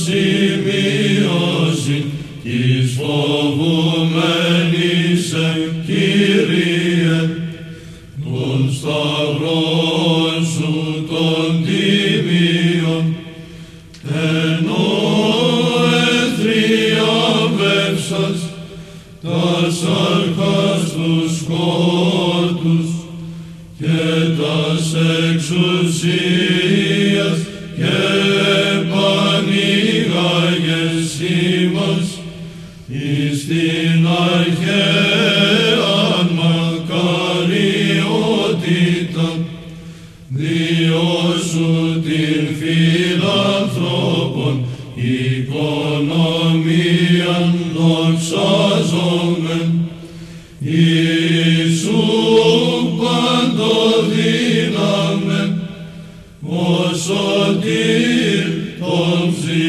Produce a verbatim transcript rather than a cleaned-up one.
σημείωση της φοβουμένης εν Κύριε, τον σταυρόν σου τον τίμιον, ενώ εθριάβευσας τας αρχάς τους σκότους και τας εξουσίας και πανήγαγες ημάς εις την αρχαίαν μακαριότητα, διώσου την φιλανθρώπων οικονομίαν δοξάζομεν, Ιησού παντοδύναμεν, ο σωτήρ των ψυχών.